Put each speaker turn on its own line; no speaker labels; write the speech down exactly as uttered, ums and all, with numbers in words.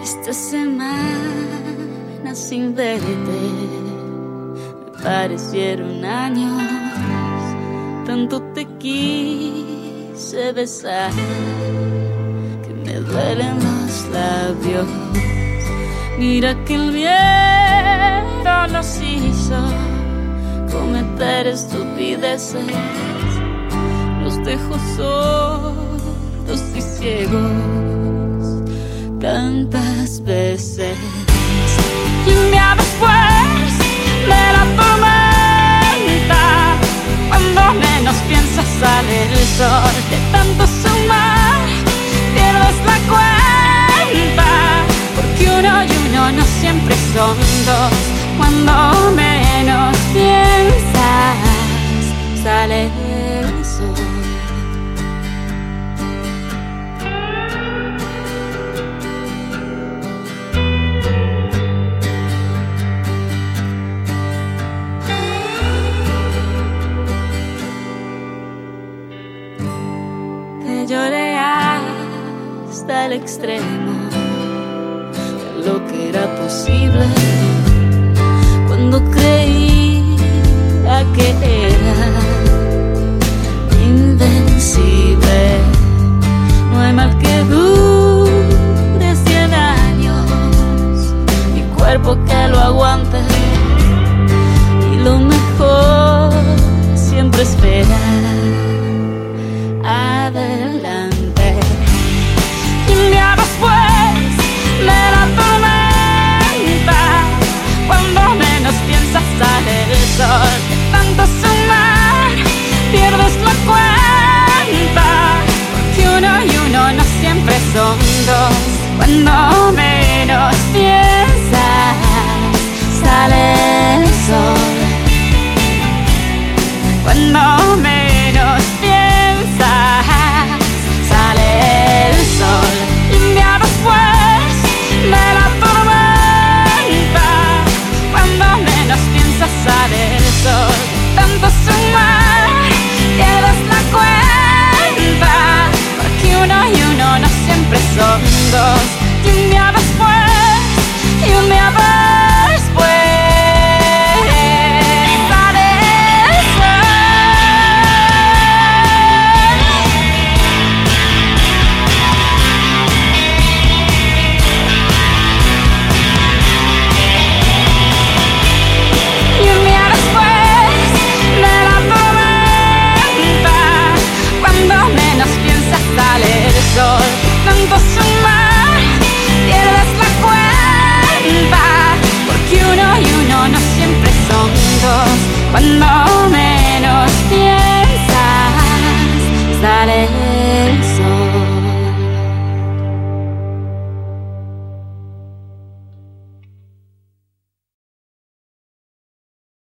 Esta semana sin verte me parecieron años. Tanto te quise besar que me duelen los labios. Mira que el viento nos hizo cometer estupideces. Nos dejó sordos y ciegos tantas veces. Y un día después de la tormenta, cuando menos piensas sale el sol. De tanto sumar pierdes la cuenta, porque uno y uno no siempre son dos. Cuando menos piensas sale el sol. Lloré hasta el extremo de lo que era posible, cuando creía que era invencible. No hay mal que dure cien años, mi cuerpo que lo aguante, y lo mejor siempre espera adelante. Y un día después de la tormenta, cuando menos piensas sale el sol. De tanto sumar pierdes la cuenta, porque uno y uno no siempre son dos. Cuando menos piensas sale el sol. Cuando menos piensas sale el sol. Y un día después de la tormenta, cuando menos piensas sale el sol. Tanto sumar pierdes la cuenta, porque uno y uno no siempre son dos. Y un día después, y un día después sol. Tanto sumar pierdes la cuenta, porque uno y uno no siempre son dos. Cuando menos piensas sale el sol.